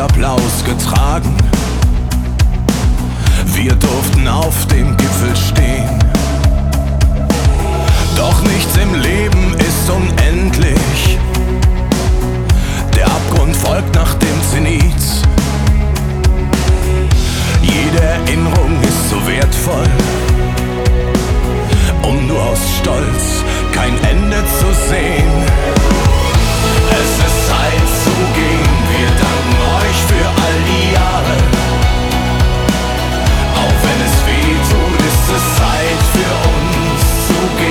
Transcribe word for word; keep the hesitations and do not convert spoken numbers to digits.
Applaus getragen. Wir durften auf dem Gipfel stehen. Doch nichts im Leben ist unendlich. Der Abgrund folgt nach dem Zenit. Jede Erinnerung ist so wertvoll, um nur aus Stolz kein Ende zu sehen.